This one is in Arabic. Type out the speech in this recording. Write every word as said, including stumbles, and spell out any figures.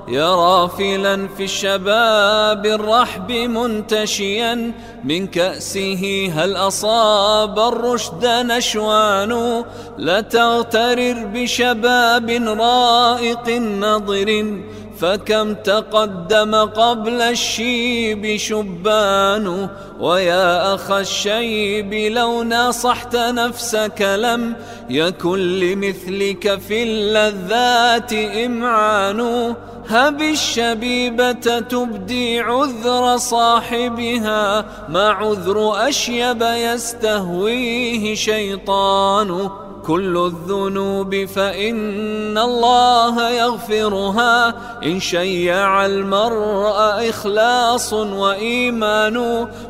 يا رافلا في الشباب الرحب منتشيا من كأسه هل أصاب الرشد نشوان لا تغترر بشباب رائق نضر فكم تقدم قبل الشيب شبان ويا أخ الشيب لو ناصحت نفسك لم يكن لمثلك في اللذات إمعان هب الشبيبة تبدي عذر صاحبها ما عذر أشيب يستهويه شيطان كل الذنوب فإن الله يغفرها إن شيع المرء إخلاص وإيمان